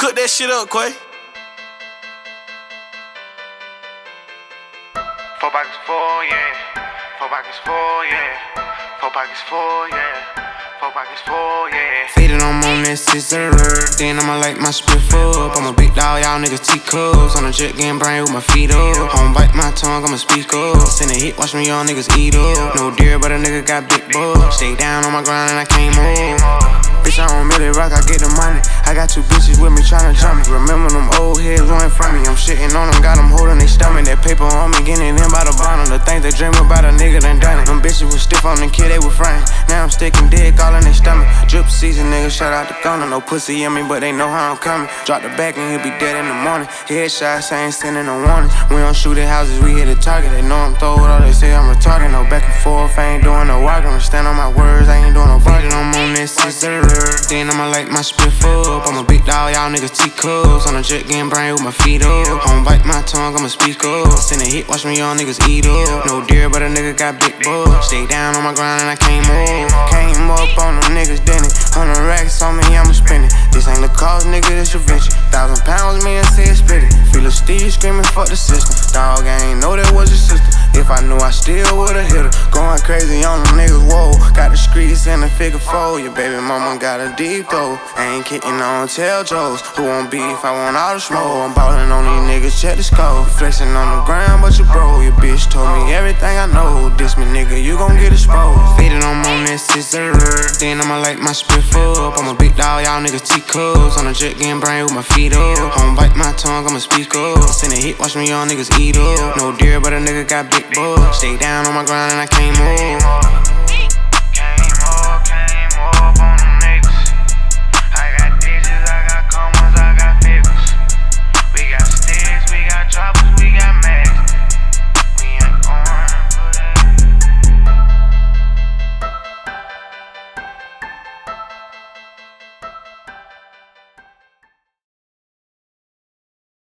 Cook that shit up, Quay. 4 pockets full, yeah. 4 pockets full, yeah. 4 pockets full, yeah. 4 pockets full, yeah. Faded, I'm on that scissor. Then I'ma light my split up. I'm a big dog, y'all niggas T-cups. On a jet getting brain with my feet up. Home bite my tongue, I'ma speak up. Send a hit, watch me y'all niggas eat up. No deer, but a nigga got big bucks. Stay down on my grind and I came up. Bitch, I don't really rock, I get the money. I got 2 bitches with me tryna jump me. Remember them old heads running from me. I'm shitting on them, got them holding they stomach. That paper on me, getting in by the bottom. The things they dream about a nigga done done it. Them bitches was stiff on the kid, they was frying. Now I'm sticking dick all in their stomach. Drip season, nigga, shout out to Gunna. No pussy in me, but they know how I'm coming. Drop the back and he'll be dead in the morning. Headshots, I ain't sending no warnings. We don't shoot at houses, we hit a target. They know I'm throw it all, they say I'm retarded. No back and forth, I ain't doing no walking. I stand on my words, I ain't doing no barking. I'm on that scissor. Then I'ma light my split up. I'm a big dog, y'all niggas T-cups. On a jet getting brain with my feet up. Home bite my tongue, I'ma speak up. Send a hit, watch me y'all niggas eat up. No deer, but a nigga got big bucks. Stay down on my grind and I came up. Came up on them niggas, then it. 100 racks on me, I'ma spend it. This ain't the cause, nigga, this your venture. 1,000 pounds, me and say it split it. Feel a Steve screaming, fuck the system. Dog, I ain't know that was your sister. If I knew, I still would've hit her. Going crazy on them niggas, whoa. Got the streets in a figure 4. Your baby mama got a deep though. I ain't kidding, I don't tell jokes. Who want beef, I want all the smoke. I'm ballin' on these niggas, check the scope. Flexing on the ground, but you bro. Your bitch told me everything I know. Diss me, nigga, you gon' get exposed. Faded, I'm on that scissor. Then I'ma light my split up. I'm a big dog, y'all niggas T-cups. On a jet getting brain with my feet up. Home bite my tongue, I'ma speak up. Send a hit, watch me y'all niggas eat up. No deer, but a nigga got big bucks. Stay down on my grind and I came up.